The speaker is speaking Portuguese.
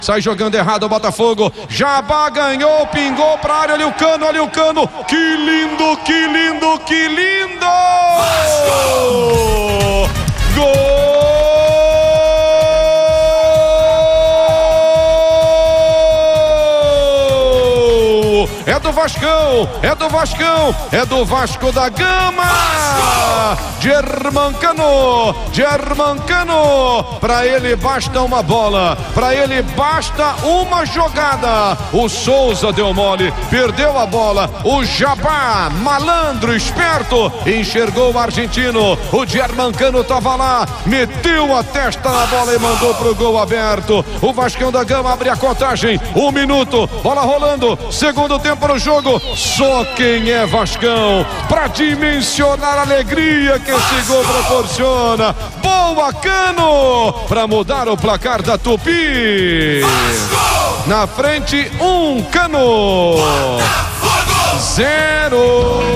Sai jogando errado o Botafogo. Jabá ganhou, pingou pra área. Olha o Cano, olha o Cano. Que lindo, que lindo, que lindo! Gol! É do Vascão, é do Vascão, é do Vasco da Gama. Germancano, Germancano. Pra ele basta uma bola, pra ele basta uma jogada. O Souza deu mole, perdeu a bola. O Jabá, malandro, esperto, enxergou o argentino. O Germancano tava lá, meteu a testa na bola e mandou pro gol aberto. O Vascão da Gama abre a contagem. 1 minuto, bola rolando, segundo tempo no jogo. Só quem é Vascão pra dimensionar a alegria que esse gol proporciona. Boa, Cano, pra mudar o placar da Tupi. Na frente, Cano. 0.